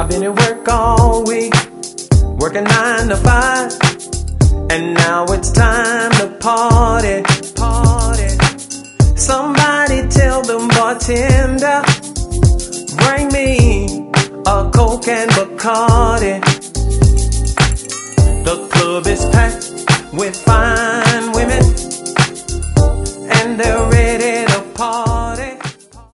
been at work all week, working 9 to 5, and now it's time to party, party. Somebody tell the bartender, bring me a Coke and Bacardi. The club is packed with fine women, and they're ready to party.